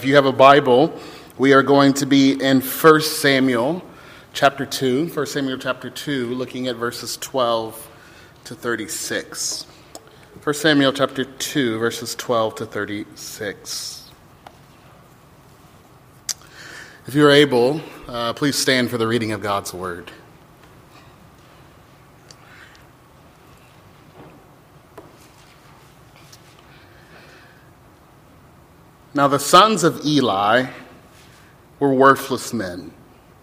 If you have a Bible, we are going to be in 1 Samuel chapter 2, 1 Samuel chapter 2, looking at verses 12 to 36. 1 Samuel chapter 2, verses 12 to 36. If you're able, please stand for the reading of God's word. Now the sons of Eli were worthless men.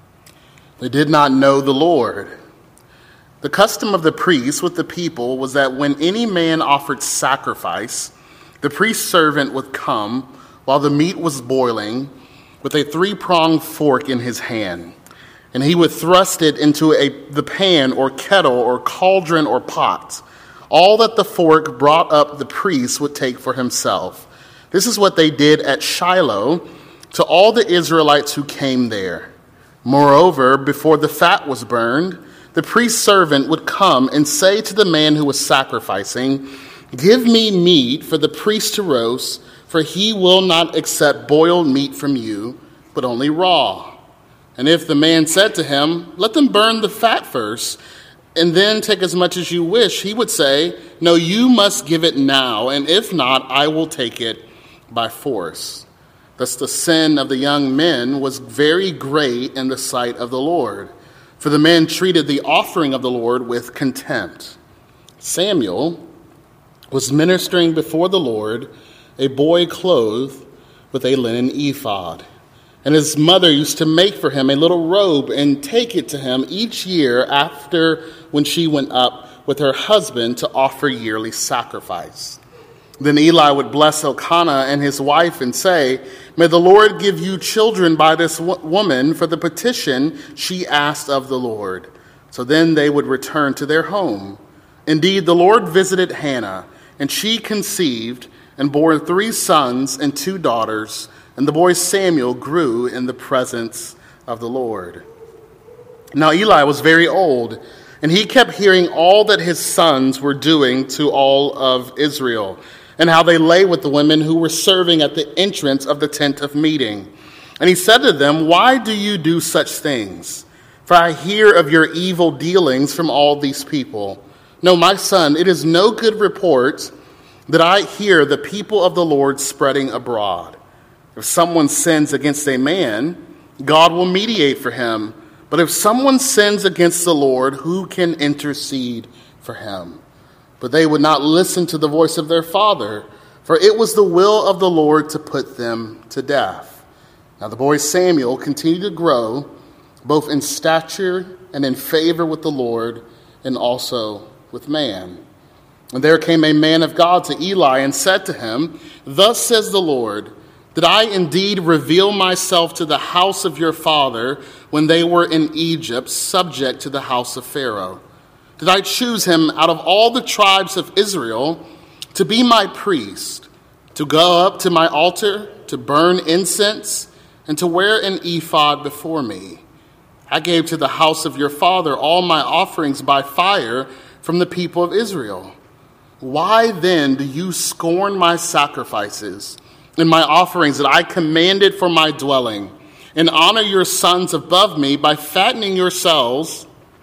They did not know the Lord. The custom of the priests with the people was that when any man offered sacrifice, the priest's servant would come while the meat was boiling with a three-pronged fork in his hand, and he would thrust it into the pan or kettle or cauldron or pot. All that the fork brought up the priest would take for himself. This is what they did at Shiloh to all the Israelites who came there. Moreover, before the fat was burned, the priest's servant would come and say to the man who was sacrificing, "Give me meat for the priest to roast, for he will not accept boiled meat from you, but only raw." And if the man said to him, "Let them burn the fat first, and then take as much as you wish," he would say, "No, you must give it now, and if not, I will take it by force." Thus the sin of the young men was very great in the sight of the Lord, for the men treated the offering of the Lord with contempt. Samuel was ministering before the Lord, a boy clothed with a linen ephod. And his mother used to make for him a little robe and take it to him each year after when she went up with her husband to offer yearly sacrifice. Then Eli would bless Elkanah and his wife and say, "May the Lord give you children by this woman for the petition she asked of the Lord." So then they would return to their home. Indeed, the Lord visited Hannah, and she conceived and bore 3 sons and 2 daughters, and the boy Samuel grew in the presence of the Lord. Now Eli was very old, and he kept hearing all that his sons were doing to all of Israel, and how they lay with the women who were serving at the entrance of the tent of meeting. And he said to them, "Why do you do such things? For I hear of your evil dealings from all these people. No, my son, it is no good report that I hear the people of the Lord spreading abroad. If someone sins against a man, God will mediate for him. But if someone sins against the Lord, who can intercede for him?" But they would not listen to the voice of their father, for it was the will of the Lord to put them to death. Now the boy Samuel continued to grow, both in stature and in favor with the Lord, and also with man. And there came a man of God to Eli and said to him, "Thus says the Lord, did I indeed reveal myself to the house of your father when they were in Egypt, subject to the house of Pharaoh? Did I choose him out of all the tribes of Israel to be my priest, to go up to my altar, to burn incense, and to wear an ephod before me? I gave to the house of your father all my offerings by fire from the people of Israel. Why then do you scorn my sacrifices and my offerings that I commanded for my dwelling, and honor your sons above me by fattening yourselves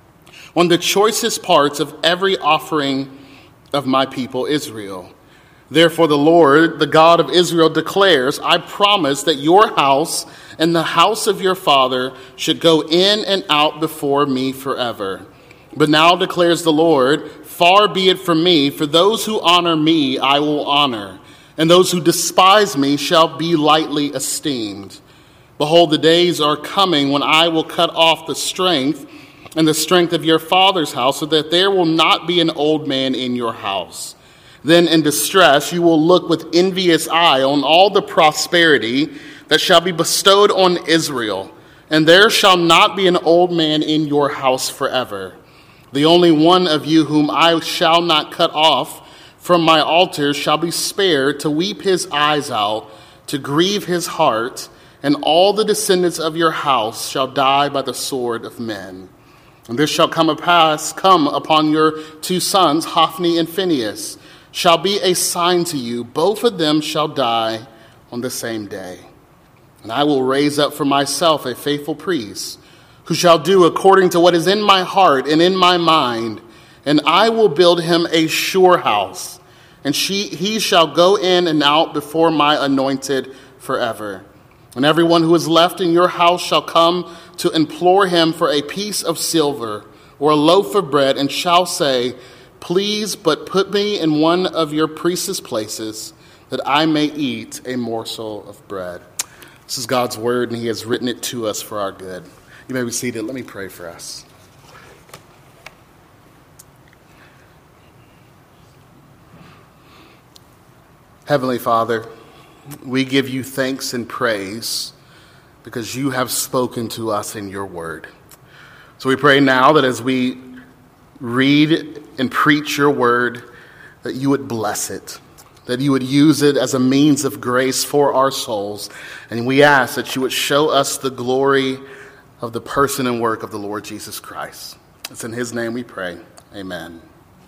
on the choicest parts of every offering of my people Israel? Therefore the Lord, the God of Israel, declares, I promise that your house and the house of your father should go in and out before me forever. But now declares the Lord, far be it from me, for those who honor me I will honor, and those who despise me shall be lightly esteemed. Behold, the days are coming when I will cut off the strength and the strength of your father's house, so that there will not be an old man in your house. Then in distress you will look with envious eye on all the prosperity that shall be bestowed on Israel, and there shall not be an old man in your house forever. The only one of you whom I shall not cut off from my altar shall be spared to weep his eyes out, to grieve his heart, and all the descendants of your house shall die by the sword of men. And this shall come upon your 2 sons, Hophni and Phinehas, shall be a sign to you. Both of them shall die on the same day. And I will raise up for myself a faithful priest, who shall do according to what is in my heart and in my mind. And I will build him a sure house, and he shall go in and out before my anointed forever. And everyone who is left in your house shall come to implore him for a piece of silver or a loaf of bread, and shall say, please but put me in one of your priest's places, that I may eat a morsel of bread. This is God's word, and he has written it to us for our good. You may be seated. Let me pray for us. Heavenly Father, we give you thanks and praise because you have spoken to us in your word. So we pray now that as we read and preach your word, that you would bless it, that you would use it as a means of grace for our souls. And we ask that you would show us the glory of the person and work of the Lord Jesus Christ. It's in his name we pray. Amen.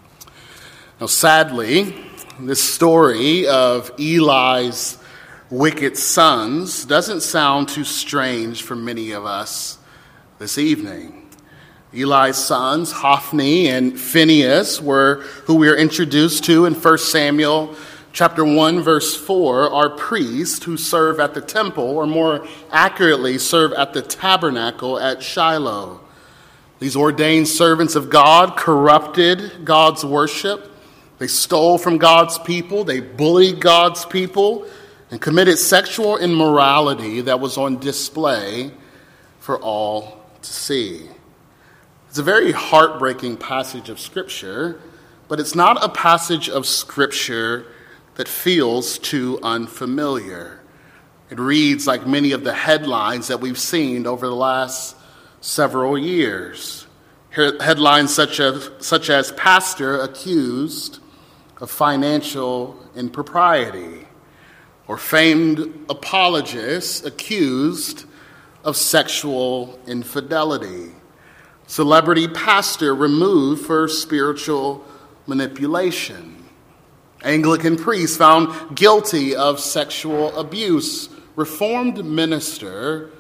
Now, sadly, this story of Eli's wicked sons doesn't sound too strange for many of us this evening. Eli's sons, Hophni and Phinehas, were who we are introduced to in 1 Samuel chapter 1, verse 4, are priests who serve at the temple, or more accurately, serve at the tabernacle at Shiloh. These ordained servants of God corrupted God's worship. They stole from God's people. They bullied God's people and committed sexual immorality that was on display for all to see. It's a very heartbreaking passage of Scripture, but it's not a passage of Scripture that feels too unfamiliar. It reads like many of the headlines that we've seen over the last several years. Headlines such as pastor accused of financial impropriety, or famed apologist accused of sexual infidelity, celebrity pastor removed for spiritual manipulation, Anglican priest found guilty of sexual abuse, Reformed minister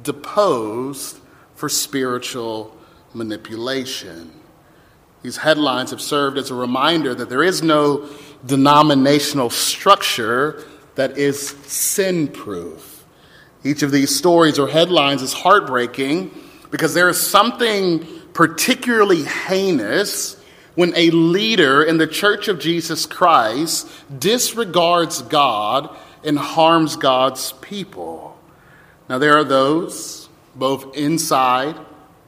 deposed for spiritual manipulation. These headlines have served as a reminder that there is no denominational structure that is sin-proof. Each of these stories or headlines is heartbreaking because there is something particularly heinous when a leader in the Church of Jesus Christ disregards God and harms God's people. Now, there are those, both inside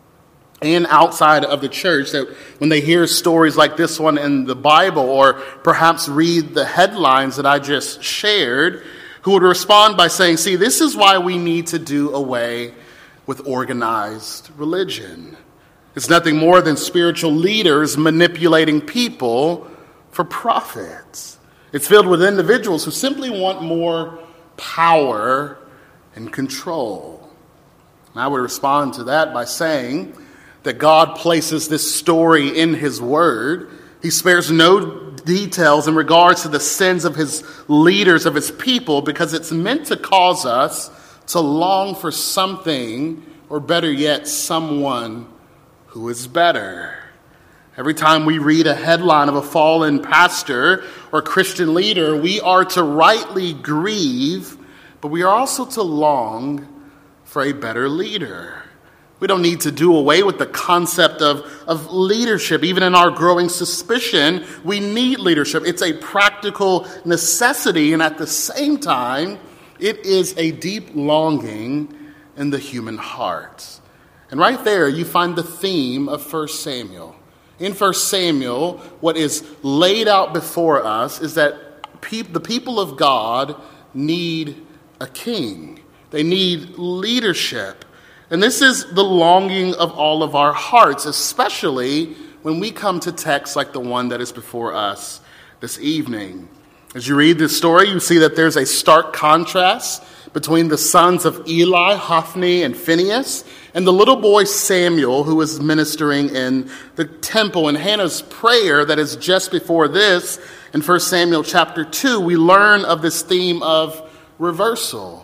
and outside of the church, that when they hear stories like this one in the Bible, or perhaps read the headlines that I just shared, who would respond by saying, see, this is why we need to do away with organized religion. It's nothing more than spiritual leaders manipulating people for profits. It's filled with individuals who simply want more power and control. And I would respond to that by saying that God places this story in his word. He spares no details in regards to the sins of his leaders, of his people, because it's meant to cause us to long for something, or better yet, someone who is better. Every time we read a headline of a fallen pastor or Christian leader, we are to rightly grieve, but we are also to long for a better leader. We don't need to do away with the concept of leadership. Even in our growing suspicion, we need leadership. It's a practical necessity, and at the same time, it is a deep longing in the human heart. And right there, you find the theme of 1 Samuel. In 1 Samuel, what is laid out before us is that the people of God need a king. They need leadership. And this is the longing of all of our hearts, especially when we come to texts like the one that is before us this evening. As you read this story, you see that there's a stark contrast between the sons of Eli, Hophni, and Phinehas, and the little boy Samuel, who is ministering in the temple. In Hannah's prayer that is just before this, in 1 Samuel chapter 2, we learn of this theme of reversal.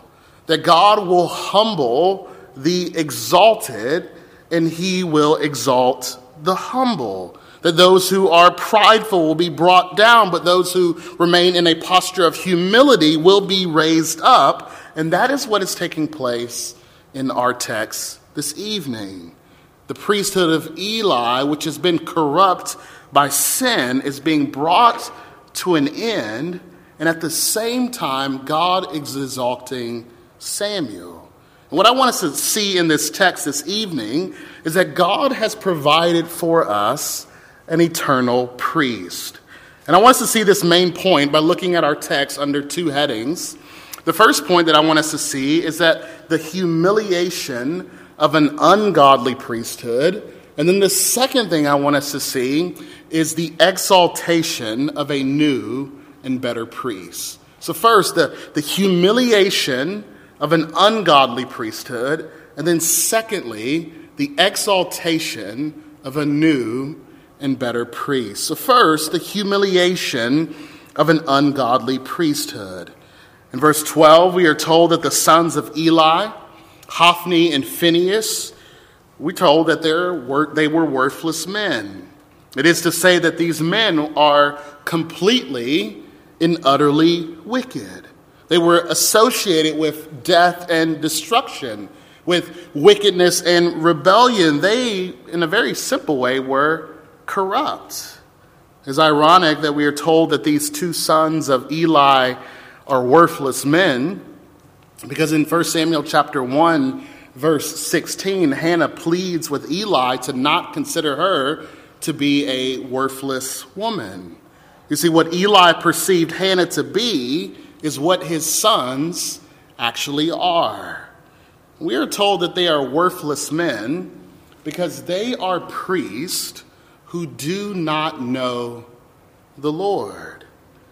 that God will humble the exalted and he will exalt the humble. That those who are prideful will be brought down, but those who remain in a posture of humility will be raised up. And that is what is taking place in our text this evening. The priesthood of Eli, which has been corrupt by sin, is being brought to an end. And at the same time, God is exalting Samuel. And what I want us to see in this text this evening is that God has provided for us an eternal priest. And I want us to see this main point by looking at our text under two headings. The first point that I want us to see is that the humiliation of an ungodly priesthood. And then the second thing I want us to see is the exaltation of a new and better priest. So first, the humiliation of an ungodly priesthood. And then secondly, the exaltation of a new and better priest. So first, the humiliation of an ungodly priesthood. In verse 12, we are told that the sons of Eli, Hophni and Phinehas, we're told that they were worthless men. It is to say that these men are completely and utterly wicked. They were associated with death and destruction, with wickedness and rebellion. They, in a very simple way, were corrupt. It's ironic that we are told that these two sons of Eli are worthless men, because in 1 Samuel chapter 1, verse 16, Hannah pleads with Eli to not consider her to be a worthless woman. You see, what Eli perceived Hannah to be is what his sons actually are. We are told that they are worthless men because they are priests who do not know the Lord.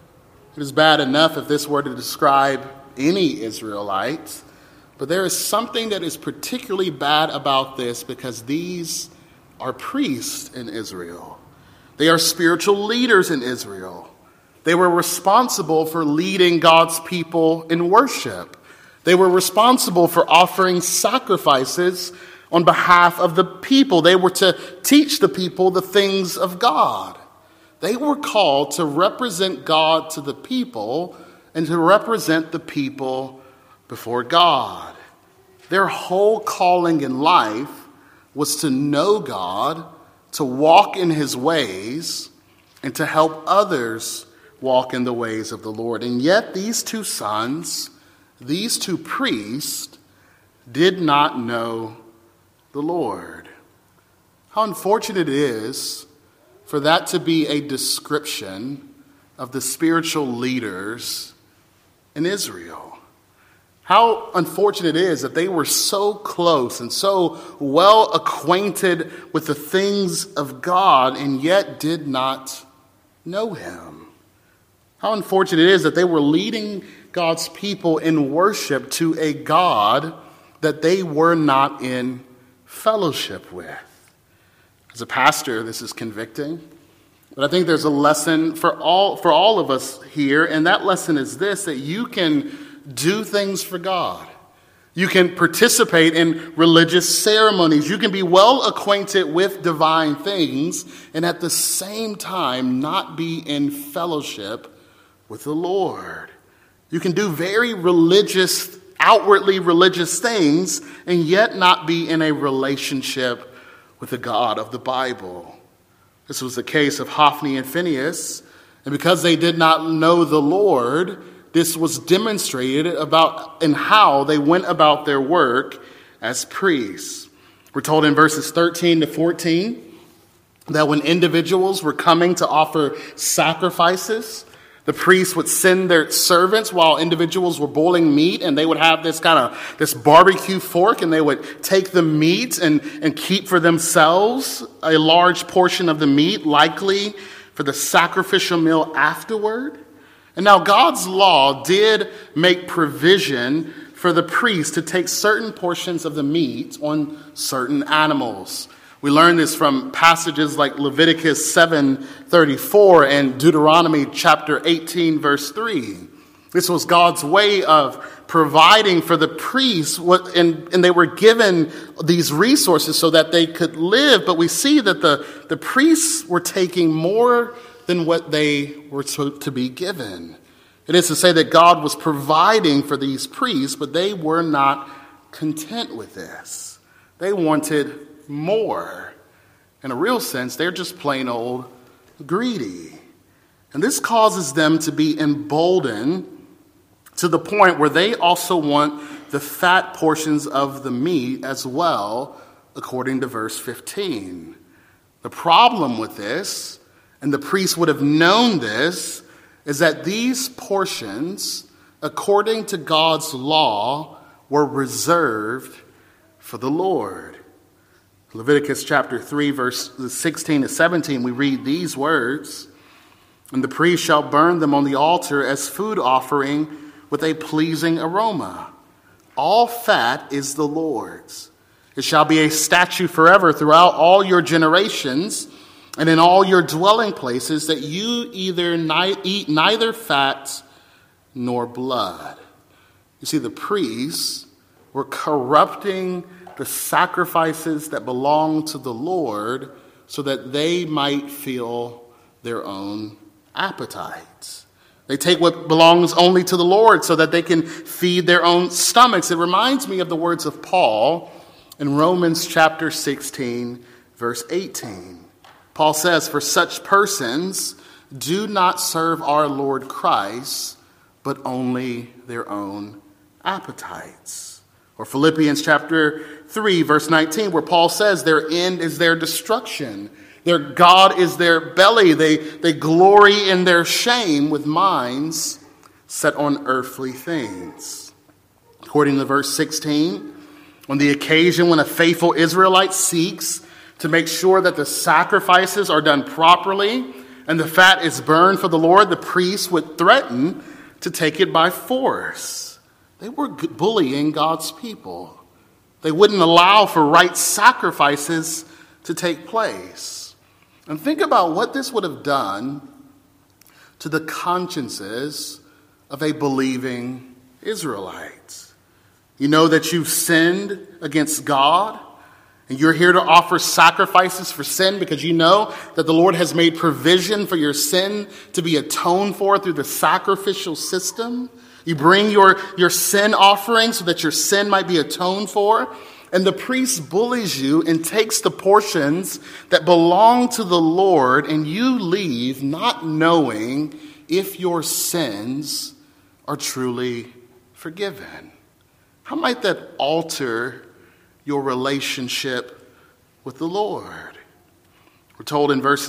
It is bad enough if this were to describe any Israelite, but there is something that is particularly bad about this because these are priests in Israel. They are spiritual leaders in Israel. They were responsible for leading God's people in worship. They were responsible for offering sacrifices on behalf of the people. They were to teach the people the things of God. They were called to represent God to the people and to represent the people before God. Their whole calling in life was to know God, to walk in his ways, and to help others walk in the ways of the Lord. And yet these two sons, these two priests, did not know the Lord. How unfortunate it is for that to be a description of the spiritual leaders in Israel. How unfortunate it is that they were so close and so well acquainted with the things of God and yet did not know him. How unfortunate it is that they were leading God's people in worship to a God that they were not in fellowship with. As a pastor, this is convicting, but I think there's a lesson for all of us here, and that lesson is this: that you can do things for God. You can participate in religious ceremonies. You can be well acquainted with divine things and at the same time not be in fellowship with the Lord. You can do very religious, outwardly religious things and yet not be in a relationship with the God of the Bible. This was the case of Hophni and Phinehas, and because they did not know the Lord, this was demonstrated in how they went about their work as priests. We're told in verses 13 to 14 that when individuals were coming to offer sacrifices, the priests would send their servants while individuals were boiling meat, and they would have this barbecue fork, and they would take the meat and keep for themselves a large portion of the meat, likely for the sacrificial meal afterward. And now God's law did make provision for the priest to take certain portions of the meat on certain animals. We learn this from passages like Leviticus 7:34 and Deuteronomy chapter 18, verse 3. This was God's way of providing for the priests, and they were given these resources so that they could live. But we see that the priests were taking more than what they were to be given. It is to say that God was providing for these priests, but they were not content with this. They wanted more. In a real sense, they're just plain old greedy. And this causes them to be emboldened to the point where they also want the fat portions of the meat as well, according to verse 15. The problem with this, and the priests would have known this, is that these portions, according to God's law, were reserved for the Lord. Leviticus chapter 3, verses 16 to 17, we read these words, "And the priest shall burn them on the altar as food offering with a pleasing aroma. All fat is the Lord's. It shall be a statute forever throughout all your generations and in all your dwelling places, that you eat neither fat nor blood." You see, the priests were corrupting the sacrifices that belong to the Lord so that they might feel their own appetites. They take what belongs only to the Lord so that they can feed their own stomachs. It reminds me of the words of Paul in Romans chapter 16, verse 18. Paul says, "For such persons do not serve our Lord Christ, but only their own appetites." Or Philippians chapter 3, verse 19, where Paul says their end is their destruction. Their God is their belly. They glory in their shame with minds set on earthly things. According to verse 16, on the occasion when a faithful Israelite seeks to make sure that the sacrifices are done properly and the fat is burned for the Lord, the priests would threaten to take it by force. They were bullying God's people. They wouldn't allow for right sacrifices to take place. And think about what this would have done to the consciences of a believing Israelite. You know that you've sinned against God, and you're here to offer sacrifices for sin because you know that the Lord has made provision for your sin to be atoned for through the sacrificial system. You bring your sin offering so that your sin might be atoned for. And the priest bullies you and takes the portions that belong to the Lord, and you leave not knowing if your sins are truly forgiven. How might that alter your relationship with the Lord? We're told in verse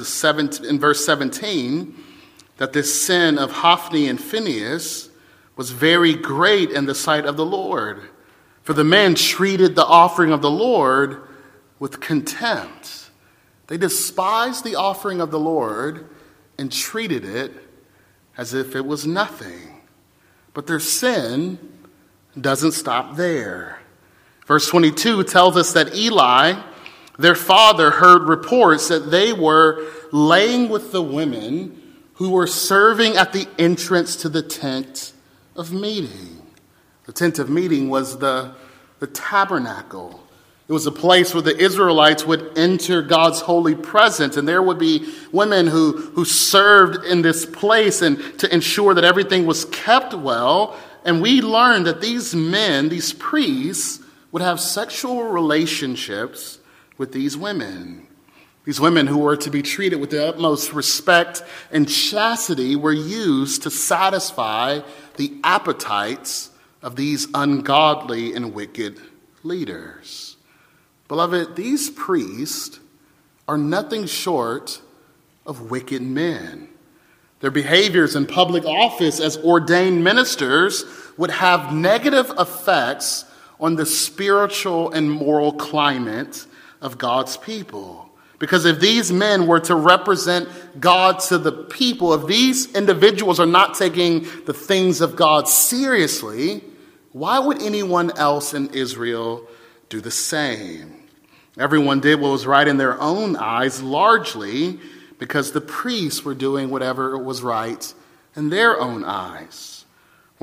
17 that this sin of Hophni and Phinehas was very great in the sight of the Lord. For the men treated the offering of the Lord with contempt. They despised the offering of the Lord and treated it as if it was nothing. But their sin doesn't stop there. Verse 22 tells us that Eli, their father, heard reports that they were laying with the women who were serving at the entrance to the tent of meeting. The tent of meeting was the tabernacle. It was a place where the Israelites would enter God's holy presence, and there would be women who served in this place and to ensure that everything was kept well. And we learned that these men, these priests, would have sexual relationships with these women. These women who were to be treated with the utmost respect and chastity were used to satisfy the appetites of these ungodly and wicked leaders. Beloved, these priests are nothing short of wicked men. Their behaviors in public office as ordained ministers would have negative effects on the spiritual and moral climate of God's people. Because if these men were to represent God to the people, if these individuals are not taking the things of God seriously, why would anyone else in Israel do the same? Everyone did what was right in their own eyes, largely because the priests were doing whatever was right in their own eyes.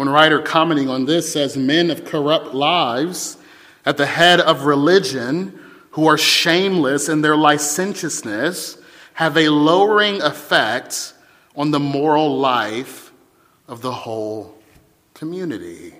One writer commenting on this says, men of corrupt lives at the head of religion who are shameless in their licentiousness have a lowering effect on the moral life of the whole community.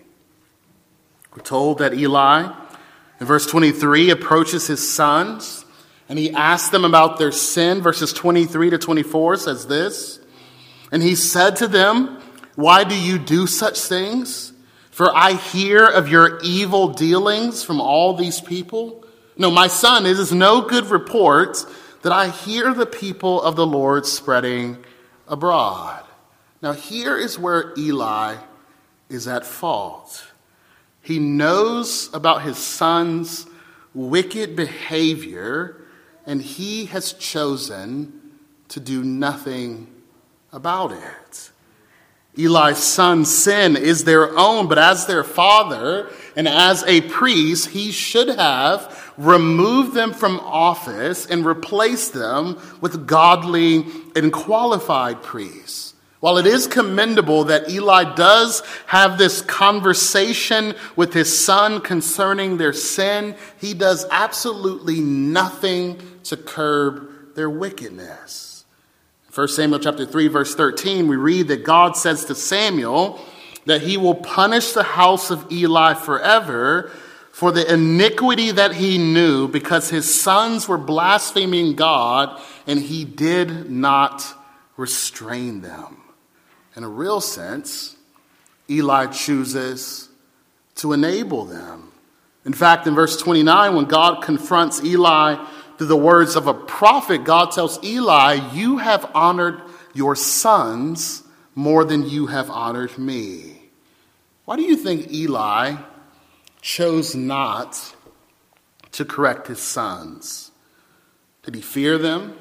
We're told that Eli, in verse 23, approaches his sons and he asks them about their sin. Verses 23 to 24 says this, and he said to them, why do you do such things? For I hear of your evil dealings from all these people. No, my son, it is no good report that I hear the people of the Lord spreading abroad. Now here is where Eli is at fault. He knows about his son's wicked behavior, and he has chosen to do nothing about it. Eli's son's sin is their own, but as their father and as a priest, he should have removed them from office and replaced them with godly and qualified priests. While it is commendable that Eli does have this conversation with his son concerning their sin, he does absolutely nothing to curb their wickedness. 1 Samuel chapter 3, verse 13, we read that God says to Samuel that he will punish the house of Eli forever for the iniquity that he knew, because his sons were blaspheming God and he did not restrain them. In a real sense, Eli chooses to enable them. In fact, in verse 29, when God confronts Eli through the words of a prophet, God tells Eli, you have honored your sons more than you have honored me. Why do you think Eli chose not to correct his sons? Did he fear them?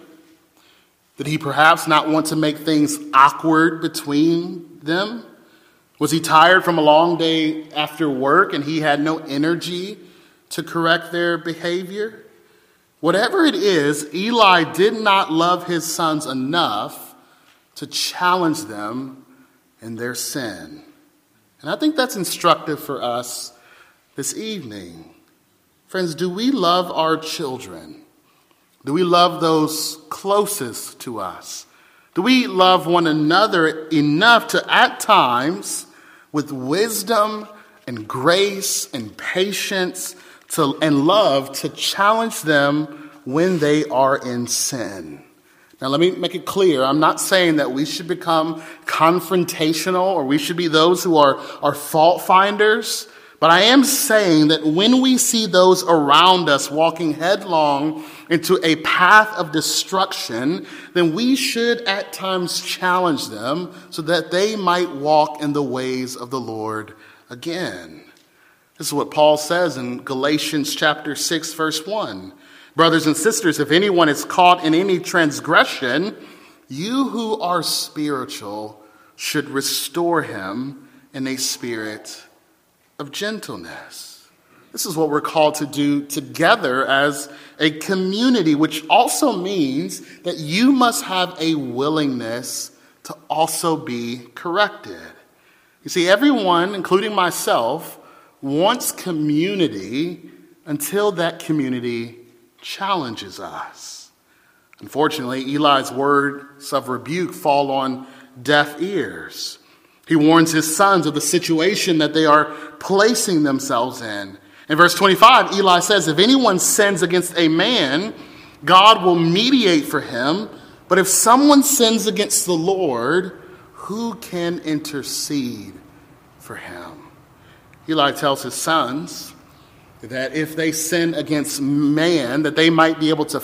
Did he perhaps not want to make things awkward between them? Was he tired from a long day after work and he had no energy to correct their behavior? Whatever it is, Eli did not love his sons enough to challenge them in their sin. And I think that's instructive for us this evening. Friends, do we love our children? Do we love those closest to us? Do we love one another enough to, at times, with wisdom and grace and patience and love, to challenge them when they are in sin? Now, let me make it clear. I'm not saying that we should become confrontational or we should be those who are fault finders. But I am saying that when we see those around us walking headlong into a path of destruction, then we should at times challenge them so that they might walk in the ways of the Lord again. This is what Paul says in Galatians chapter 6, verse 1. Brothers and sisters, if anyone is caught in any transgression, you who are spiritual should restore him in a spirit of gentleness. This is what we're called to do together as a community, which also means that you must have a willingness to also be corrected. You see, everyone, including myself, wants community until that community challenges us. Unfortunately, Eli's words of rebuke fall on deaf ears. He warns his sons of the situation that they are placing themselves in. In verse 25, Eli says, if anyone sins against a man, God will mediate for him. But if someone sins against the Lord, who can intercede for him? Eli tells his sons that if they sin against man, that they might be able to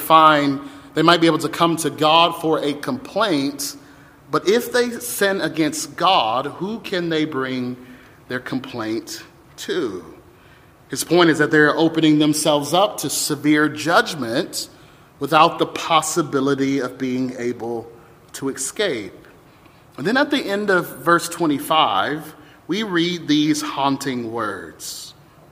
come to God for a complaint. But if they sin against God, who can they bring their complaint to? His point is that they're opening themselves up to severe judgment without the possibility of being able to escape. And then at the end of verse 25, we read these haunting words.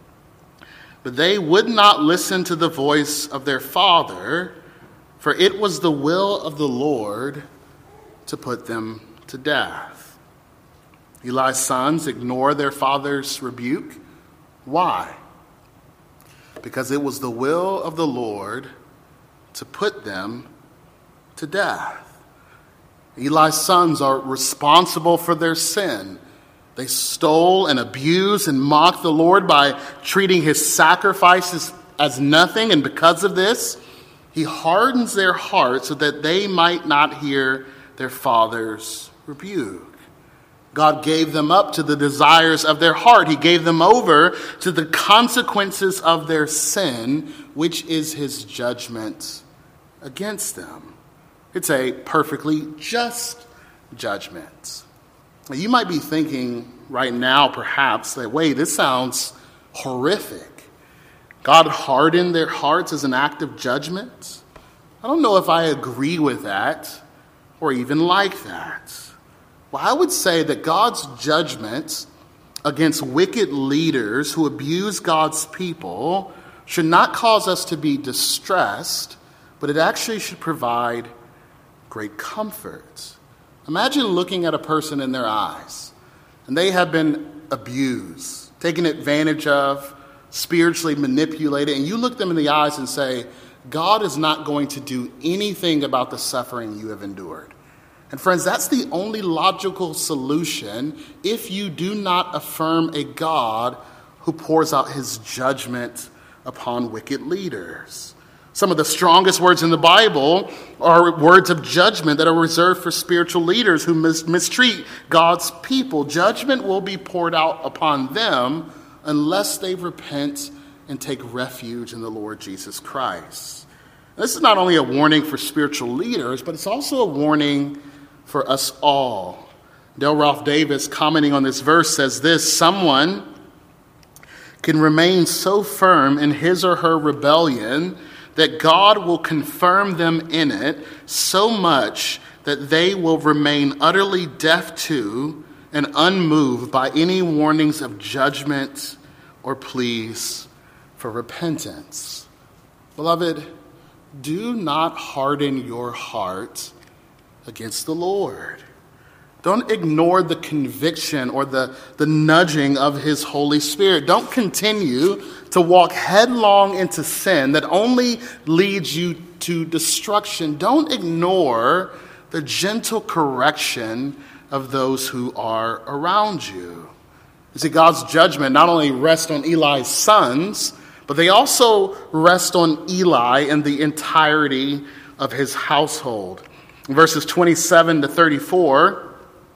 But they would not listen to the voice of their father, for it was the will of the Lord to put them to death. Eli's sons ignore their father's rebuke. Why? Because it was the will of the Lord to put them to death. Eli's sons are responsible for their sin. They stole and abused and mocked the Lord by treating his sacrifices as nothing, and because of this, he hardens their hearts so that they might not hear their father's rebuke. God gave them up to the desires of their heart. He gave them over to the consequences of their sin, which is his judgment against them. It's a perfectly just judgment. You might be thinking right now, perhaps, that, wait, this sounds horrific. God hardened their hearts as an act of judgment. I don't know if I agree with that or even like that. Well, I would say that God's judgment against wicked leaders who abuse God's people should not cause us to be distressed, but it actually should provide great comfort. Imagine looking at a person in their eyes, and they have been abused, taken advantage of, spiritually manipulated, and you look them in the eyes and say, God is not going to do anything about the suffering you have endured. And friends, that's the only logical solution if you do not affirm a God who pours out his judgment upon wicked leaders. Some of the strongest words in the Bible are words of judgment that are reserved for spiritual leaders who mistreat God's people. Judgment will be poured out upon them unless they repent and take refuge in the Lord Jesus Christ. This is not only a warning for spiritual leaders, but it's also a warning for us all. Dale Ralph Davis, commenting on this verse, says this: someone can remain so firm in his or her rebellion that God will confirm them in it so much that they will remain utterly deaf to and unmoved by any warnings of judgment or pleas for repentance. Beloved, do not harden your heart against the Lord. Don't ignore the conviction or the nudging of his Holy Spirit. Don't continue to walk headlong into sin that only leads you to destruction. Don't ignore the gentle correction of those who are around you. You see, God's judgment not only rests on Eli's sons, but they also rest on Eli and the entirety of his household. In verses 27 to 34,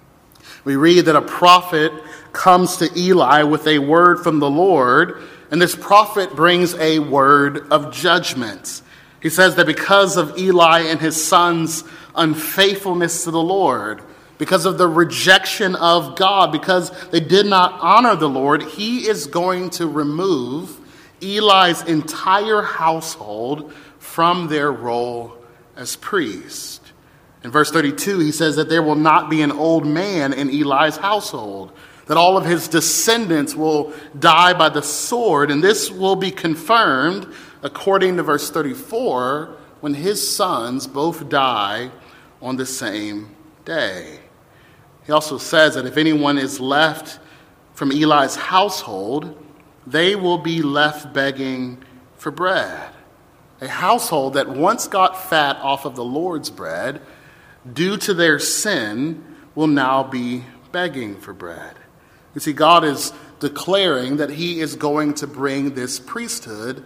we read that a prophet comes to Eli with a word from the Lord, and this prophet brings a word of judgment. He says that because of Eli and his sons' unfaithfulness to the Lord, because of the rejection of God, because they did not honor the Lord, he is going to remove Eli's entire household from their role as priest. In verse 32, he says that there will not be an old man in Eli's household, that all of his descendants will die by the sword, and this will be confirmed according to verse 34, when his sons both die on the same day. He also says that if anyone is left from Eli's household, they will be left begging for bread. A household that once got fat off of the Lord's bread, due to their sin, will now be begging for bread. You see, God is declaring that he is going to bring this priesthood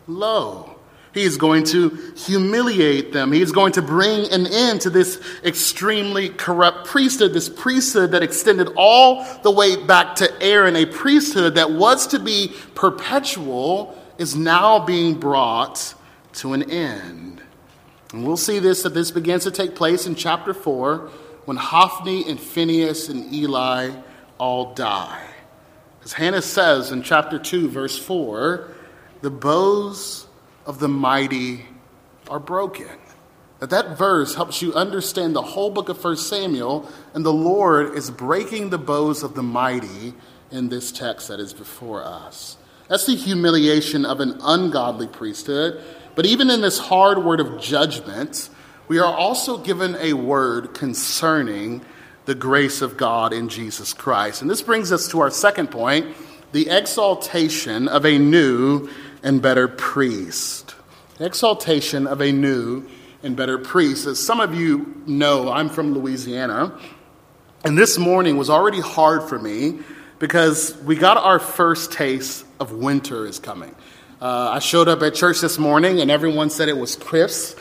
low. He is going to humiliate them. He is going to bring an end to this extremely corrupt priesthood, this priesthood that extended all the way back to Aaron, a priesthood that was to be perpetual, is now being brought to an end. And we'll see that this begins to take place in chapter 4, when Hophni and Phinehas and Eli all die. As Hannah says in chapter 2, verse 4, the bows of the mighty are broken. That verse helps you understand the whole book of 1 Samuel, and the Lord is breaking the bows of the mighty in this text that is before us. That's the humiliation of an ungodly priesthood. But even in this hard word of judgment, we are also given a word concerning the grace of God in Jesus Christ. And this brings us to our second point, the exaltation of a new and better priest. The exaltation of a new and better priest. As some of you know, I'm from Louisiana, and this morning was already hard for me because we got our first taste of winter is coming. I showed up at church this morning, and everyone said it was crisp.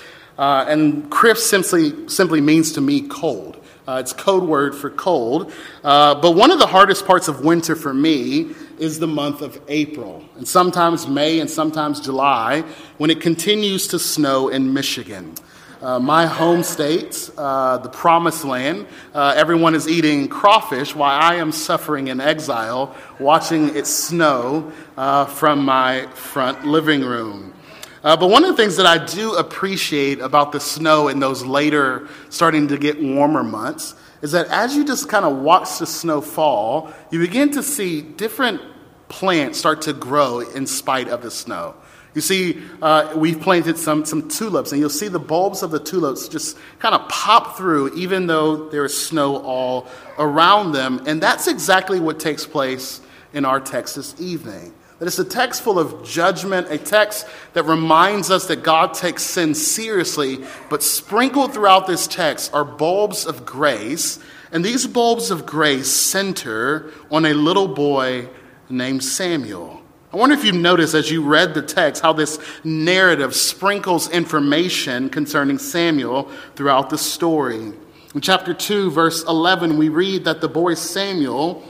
And crisp simply means to me cold. It's code word for cold. But one of the hardest parts of winter for me is the month of April, and sometimes May and sometimes July, when it continues to snow in Michigan. My home state, the promised land, everyone is eating crawfish while I am suffering in exile, watching it snow from my front living room. But one of the things that I do appreciate about the snow in those later, starting to get warmer months, is that as you just kind of watch the snow fall, you begin to see different plants start to grow in spite of the snow. You see, we've planted some tulips, and you'll see the bulbs of the tulips just kind of pop through, even though there is snow all around them. And that's exactly what takes place in our text this evening. That it's a text full of judgment, a text that reminds us that God takes sin seriously, but sprinkled throughout this text are bulbs of grace, and these bulbs of grace center on a little boy named Samuel. I wonder if you noticed as you read the text how this narrative sprinkles information concerning Samuel throughout the story. In chapter 2, verse 11, we read that the boy Samuel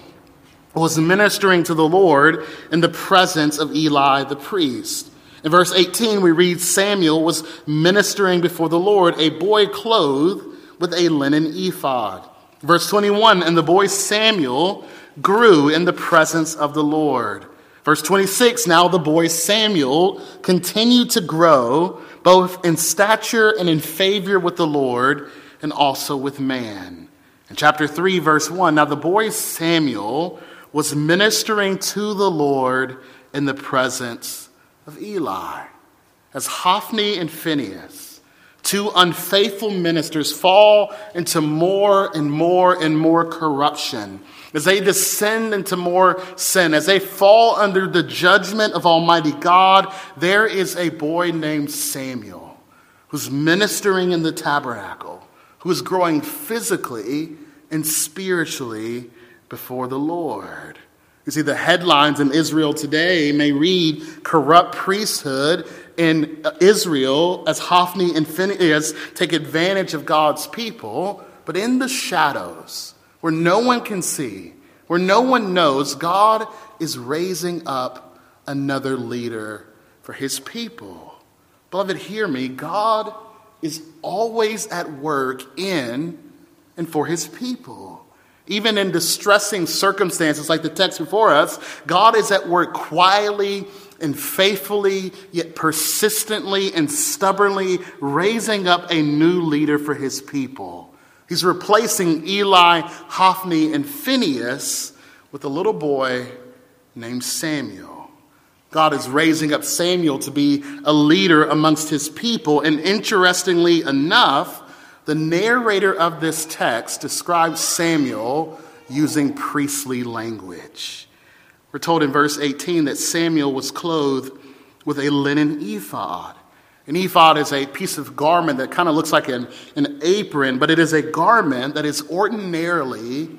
was ministering to the Lord in the presence of Eli the priest. In verse 18, we read Samuel was ministering before the Lord, a boy clothed with a linen ephod. Verse 21, and the boy Samuel grew in the presence of the Lord. Verse 26, now the boy Samuel continued to grow both in stature and in favor with the Lord and also with man. In chapter 3, verse 1, now the boy Samuel was ministering to the Lord in the presence of Eli. As Hophni and Phinehas, two unfaithful ministers, fall into more and more and more corruption, as they descend into more sin, as they fall under the judgment of Almighty God, there is a boy named Samuel who's ministering in the tabernacle, who is growing physically and spiritually before the Lord. You see, the headlines in Israel today may read corrupt priesthood in Israel as Hophni and Phinehas take advantage of God's people, but in the shadows, where no one can see, where no one knows, God is raising up another leader for his people. Beloved, hear me. God is always at work in and for his people. Even in distressing circumstances like the text before us, God is at work quietly and faithfully, yet persistently and stubbornly raising up a new leader for his people. He's replacing Eli, Hophni, and Phinehas with a little boy named Samuel. God is raising up Samuel to be a leader amongst his people. And interestingly enough, the narrator of this text describes Samuel using priestly language. We're told in verse 18 that Samuel was clothed with a linen ephod. An ephod is a piece of garment that kind of looks like an apron, but it is a garment that is ordinarily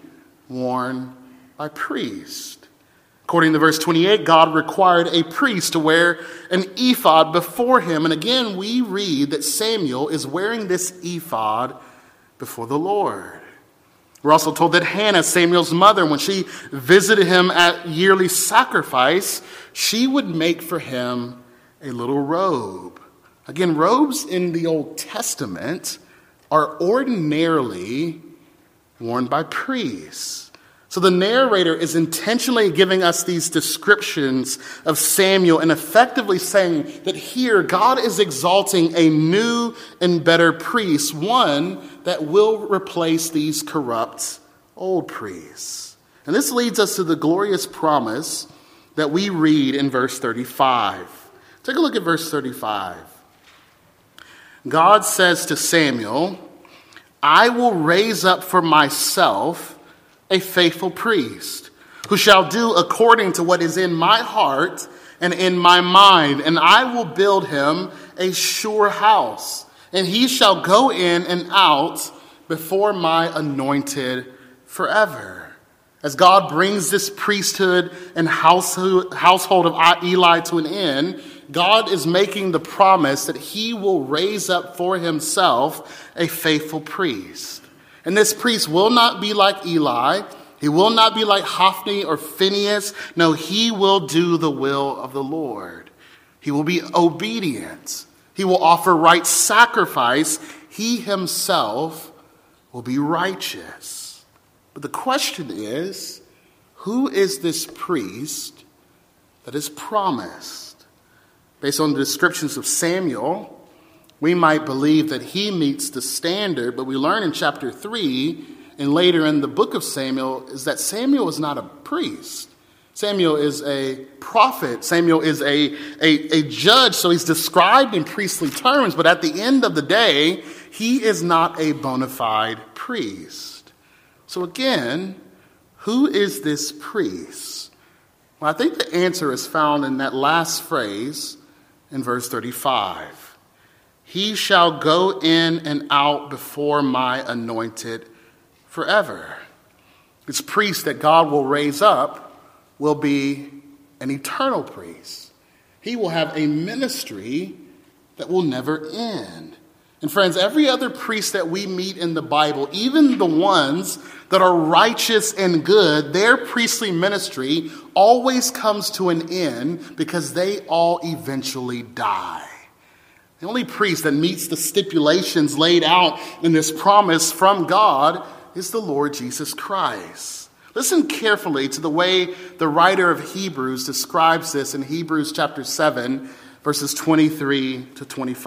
worn by priests. According to verse 28, God required a priest to wear an ephod before him. And again, we read that Samuel is wearing this ephod before the Lord. We're also told that Hannah, Samuel's mother, when she visited him at yearly sacrifice, she would make for him a little robe. Again, robes in the Old Testament are ordinarily worn by priests. So the narrator is intentionally giving us these descriptions of Samuel and effectively saying that here God is exalting a new and better priest, one that will replace these corrupt old priests. And this leads us to the glorious promise that we read in verse 35. Take a look at verse 35. God says to Samuel, I will raise up for myself a faithful priest, who shall do according to what is in my heart and in my mind, and I will build him a sure house, and he shall go in and out before my anointed forever. As God brings this priesthood and household of Eli to an end, God is making the promise that he will raise up for himself a faithful priest. And this priest will not be like Eli. He will not be like Hophni or Phinehas. No, he will do the will of the Lord. He will be obedient. He will offer right sacrifice. He himself will be righteous. But the question is, who is this priest that is promised? Based on the descriptions of Samuel, we might believe that he meets the standard, but we learn in chapter 3 and later in the book of Samuel is that Samuel is not a priest. Samuel is a prophet. Samuel is a judge, so he's described in priestly terms, but at the end of the day, he is not a bona fide priest. So again, who is this priest? Well, I think the answer is found in that last phrase in verse 35. He shall go in and out before my anointed forever. This priest that God will raise up will be an eternal priest. He will have a ministry that will never end. And friends, every other priest that we meet in the Bible, even the ones that are righteous and good, their priestly ministry always comes to an end because they all eventually die. The only priest that meets the stipulations laid out in this promise from God is the Lord Jesus Christ. Listen carefully to the way the writer of Hebrews describes this in Hebrews chapter 7, verses 23 to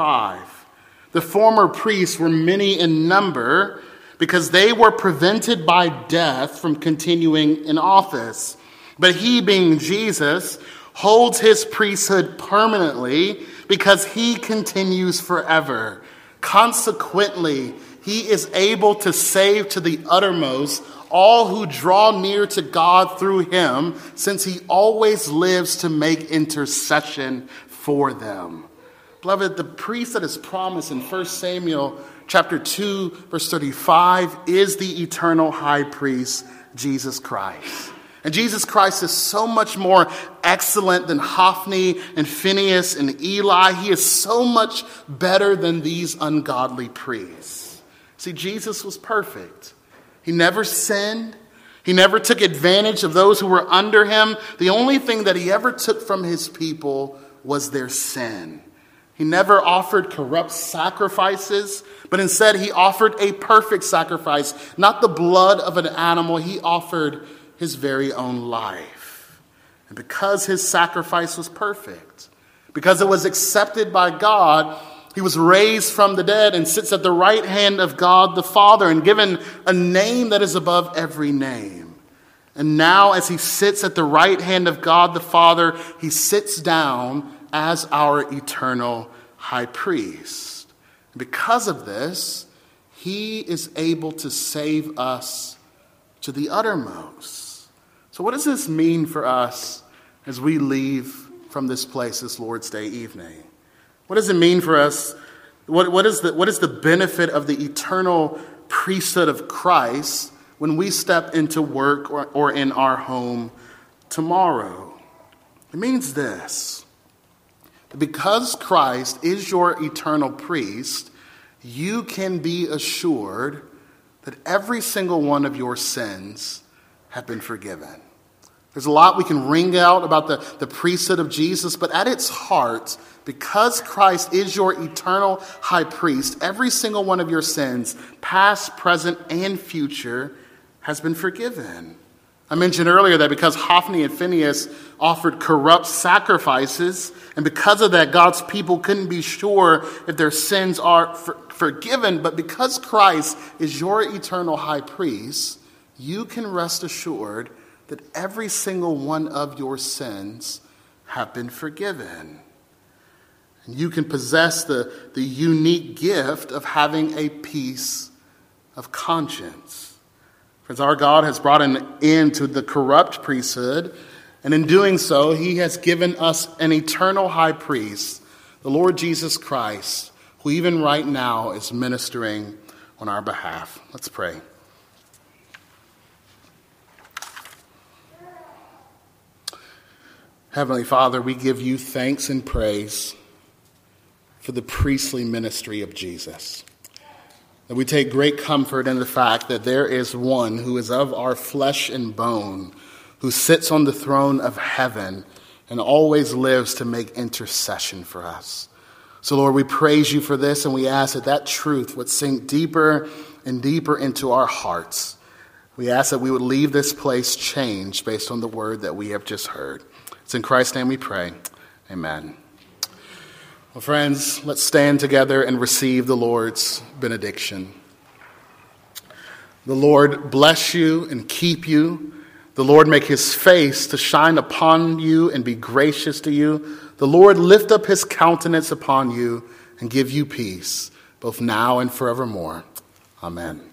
25. The former priests were many in number because they were prevented by death from continuing in office. But he, being Jesus, holds his priesthood permanently because he continues forever. Consequently, he is able to save to the uttermost all who draw near to God through him, since he always lives to make intercession for them. Beloved, the priest that is promised in 1 Samuel chapter 2, verse 35 is the eternal high priest, Jesus Christ. And Jesus Christ is so much more excellent than Hophni and Phinehas and Eli. He is so much better than these ungodly priests. See, Jesus was perfect. He never sinned. He never took advantage of those who were under him. The only thing that he ever took from his people was their sin. He never offered corrupt sacrifices, but instead he offered a perfect sacrifice, not the blood of an animal. He offered his very own life. And because his sacrifice was perfect, because it was accepted by God, he was raised from the dead and sits at the right hand of God the Father and given a name that is above every name. And now as he sits at the right hand of God the Father, he sits down as our eternal high priest. And because of this, he is able to save us to the uttermost. So what does this mean for us as we leave from this place this Lord's Day evening? What does it mean for us? What is the benefit of the eternal priesthood of Christ when we step into work or in our home tomorrow? It means this: that because Christ is your eternal priest, you can be assured that every single one of your sins have been forgiven. There's a lot we can wring out about the priesthood of Jesus, but at its heart, because Christ is your eternal high priest, every single one of your sins, past, present, and future, has been forgiven. I mentioned earlier that because Hophni and Phinehas offered corrupt sacrifices, and because of that, God's people couldn't be sure if their sins are forgiven, but because Christ is your eternal high priest, you can rest assured that every single one of your sins have been forgiven. And you can possess the unique gift of having a peace of conscience. Friends, our God has brought an end to the corrupt priesthood, and in doing so, he has given us an eternal high priest, the Lord Jesus Christ, who even right now is ministering on our behalf. Let's pray. Heavenly Father, we give you thanks and praise for the priestly ministry of Jesus. That we take great comfort in the fact that there is one who is of our flesh and bone, who sits on the throne of heaven and always lives to make intercession for us. So, Lord, we praise you for this, and we ask that that truth would sink deeper and deeper into our hearts. We ask that we would leave this place changed based on the word that we have just heard. It's in Christ's name we pray. Amen. Well, friends, let's stand together and receive the Lord's benediction. The Lord bless you and keep you. The Lord make his face to shine upon you and be gracious to you. The Lord lift up his countenance upon you and give you peace, both now and forevermore. Amen.